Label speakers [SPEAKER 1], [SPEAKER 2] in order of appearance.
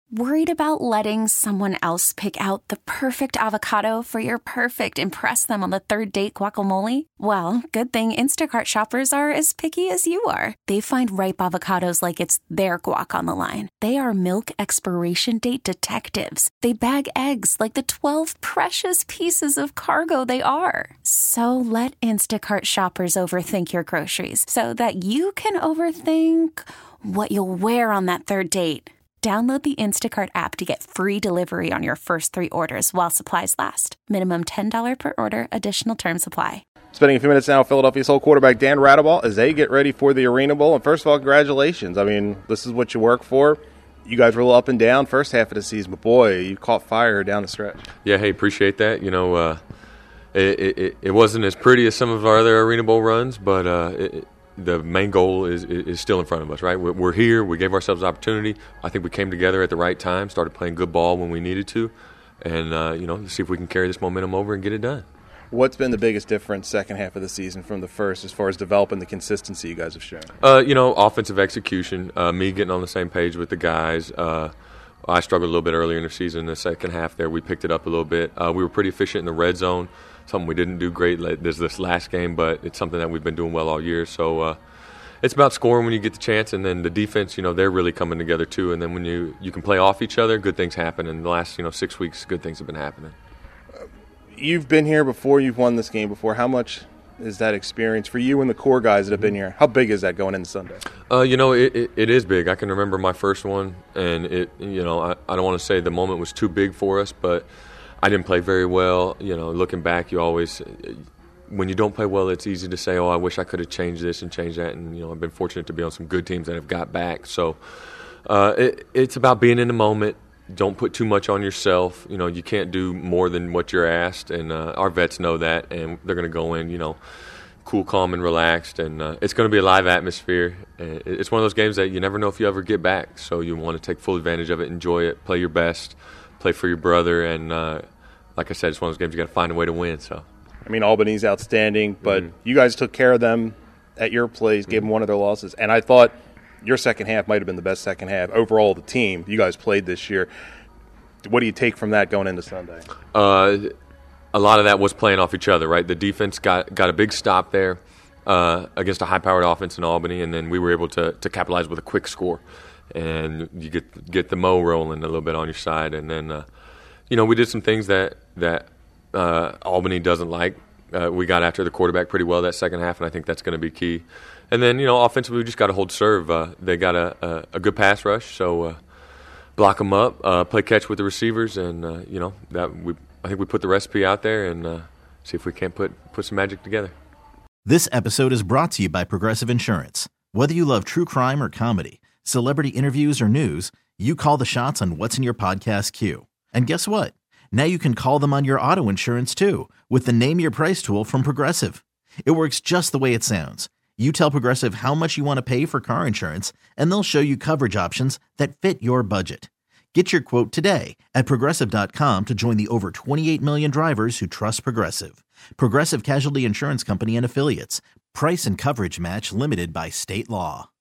[SPEAKER 1] Worried about letting someone else pick out the perfect avocado for your perfect impress them on the third date guacamole? Well, good thing Instacart shoppers are as picky as you are. They find ripe avocados like it's their guac on the line. They are milk expiration date detectives. They bag eggs like the 12 precious pieces of cargo they are. So let Instacart shoppers overthink your groceries so that you can overthink what you'll wear on that third date. Download the Instacart app to get free delivery on your first 3 orders while supplies last. Minimum $10 per order. Additional terms apply.
[SPEAKER 2] Spending a few minutes now with Philadelphia Soul quarterback Dan Radeball as they get ready for the Arena Bowl. And first of all, congratulations. I mean, this is what you work for. You guys were a little up and down first half of the season, but boy, you caught fire down the stretch.
[SPEAKER 3] Yeah, hey, appreciate that. You know, it wasn't as pretty as some of our other Arena Bowl runs, but the main goal is still in front of us, right? We're here. We gave ourselves opportunity. I think we came together at the right time, started playing good ball when we needed to, and, see if we can carry this momentum over and get it done.
[SPEAKER 2] What's been the biggest difference second half of the season from the first as far as developing the consistency you guys have shown?
[SPEAKER 3] Offensive execution, me getting on the same page with the guys. I struggled a little bit earlier in the season. In the second half there, we picked it up a little bit. We were pretty efficient in the red zone. Something we didn't do great this last game, but it's something that we've been doing well all year. So it's about scoring when you get the chance, and then the defense, they're really coming together too. And then when you can play off each other, good things happen. And the last 6 weeks, good things have been happening.
[SPEAKER 2] You've been here before. You've won this game before. How much is that experience for you and the core guys that have been here? How big is that going into Sunday?
[SPEAKER 3] It is big. I can remember my first one, and I don't want to say the moment was too big for us, but I didn't play very well. Looking back, you always, when you don't play well, it's easy to say, oh, I wish I could have changed this and changed that. And, I've been fortunate to be on some good teams that have got back. So it's about being in the moment. Don't put too much on yourself. You can't do more than what you're asked. And our vets know that, and they're going to go in, cool, calm, and relaxed. And it's going to be a live atmosphere. And it's one of those games that you never know if you ever get back. So you want to take full advantage of it, enjoy it, play your best. Play for your brother, and like I said, it's one of those games you got to find a way to win. So,
[SPEAKER 2] Albany's outstanding, but you guys took care of them at your place, gave them one of their losses, and I thought your second half might have been the best second half overall. The team you guys played this year. What do you take from that going into Sunday?
[SPEAKER 3] A lot of that was playing off each other, right? The defense got a big stop there against a high-powered offense in Albany, and then we were able to capitalize with a quick score. And you get the mo rolling a little bit on your side, and then we did some things that Albany doesn't like. We got after the quarterback pretty well that second half, and I think that's going to be key. And then offensively, we just got to hold serve. They got a good pass rush, so block them up, play catch with the receivers, and I think we put the recipe out there and see if we can't put some magic together.
[SPEAKER 4] This episode is brought to you by Progressive Insurance. Whether you love true crime or comedy, celebrity interviews or news, you call the shots on what's in your podcast queue. And guess what? Now you can call them on your auto insurance too with the Name Your Price tool from Progressive. It works just the way it sounds. You tell Progressive how much you want to pay for car insurance, and they'll show you coverage options that fit your budget. Get your quote today at Progressive.com to join the over 28 million drivers who trust Progressive. Progressive Casualty Insurance Company and Affiliates. Price and coverage match limited by state law.